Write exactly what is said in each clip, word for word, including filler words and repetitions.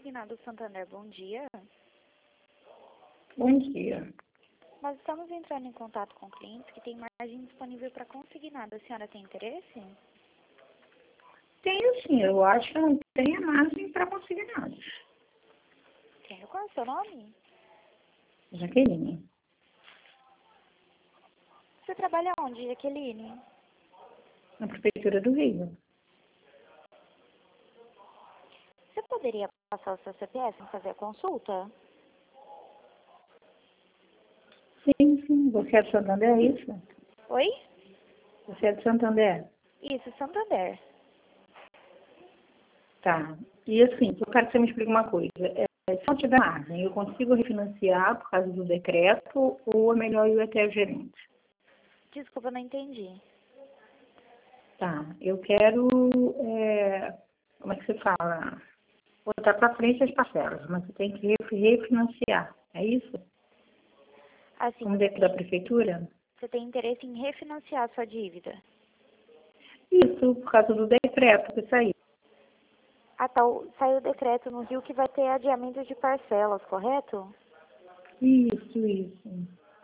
Consignado Santander, bom dia. Bom dia. Nós estamos entrando em contato com clientes que têm margem disponível para consignado. A senhora tem interesse? Tenho sim, eu acho que eu não tenho margem para consignados. Quero. Qual é o seu nome? Jaqueline. Você trabalha onde, Jaqueline? Na Prefeitura do Rio. Você poderia passar o seu C P F e fazer a consulta? Sim, sim. Você é de Santander, é isso? Oi? Você é de Santander? Isso, Santander. Tá. E assim, eu quero que você me explique uma coisa. É, se eu tiver margem, eu consigo refinanciar por causa do decreto ou é melhor ir até o gerente? Desculpa, não entendi. Tá. Eu quero, é, como é que você fala? Botar para frente as parcelas, mas você tem que ref- refinanciar. É isso? Assim, Como você dentro da tem, prefeitura? você tem interesse em refinanciar a sua dívida? Isso, por causa do decreto que saiu. Ah, tá. o- Saiu o decreto no Rio que vai ter adiamento de parcelas, correto? Isso, isso.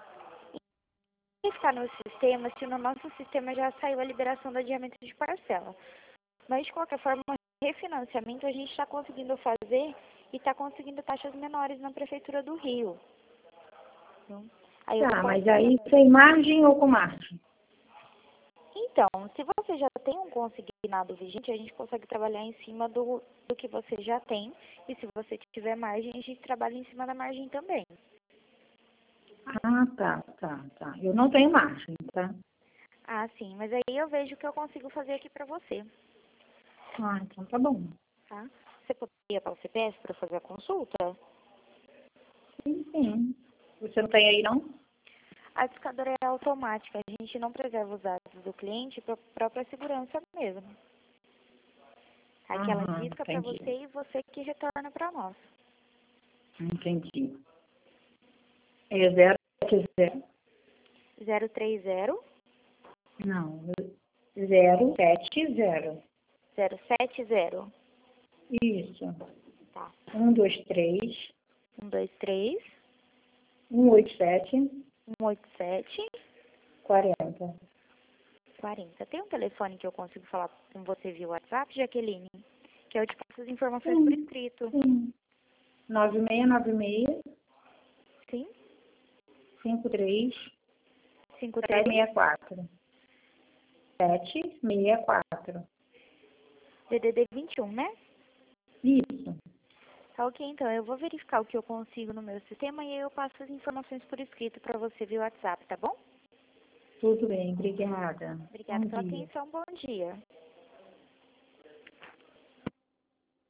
Está no sistema, se no nosso sistema já saiu a liberação do adiamento de parcela. Mas, de qualquer forma, refinanciamento a gente está conseguindo fazer e está conseguindo taxas menores na Prefeitura do Rio. Então, aí eu Tá, posso... mas aí sem margem ou com margem? Então, se você já tem um consignado vigente, a gente consegue trabalhar em cima do, do que você já tem. E se você tiver margem, a gente trabalha em cima da margem também. Ah, tá, tá, tá. Eu não tenho margem, tá? Ah, sim. Mas aí eu vejo o que eu consigo fazer aqui para você, Ah, então tá bom. tá? Você poderia para o C P F para fazer a consulta? Sim, sim. Você não tem aí, não? A discadora é automática, a gente não preserva os dados do cliente para própria segurança mesmo. Aquela Aham, disca para entendi. você e você que retorna para nós. Entendi. É zero sete zero? zero três zero, Não, zero sete zero. zero sete zero. Isso. Tá. Um dois três, um dois três, um oito sete, um oito sete, quarenta. quarenta. Tem um telefone que eu consigo falar com você via WhatsApp, Jaqueline? Que eu te passo as informações por Sim, escrito. sim. nove seis nove seis, Sim? cinco três, cinco sete três, seis quatro. sete seis quatro. D D D vinte e um, né? Isso. Tá ok, então eu vou verificar o que eu consigo no meu sistema e aí eu passo as informações por escrito para você via WhatsApp, tá bom? Tudo bem, obrigada. Bom Obrigada pela dia. atenção, bom dia.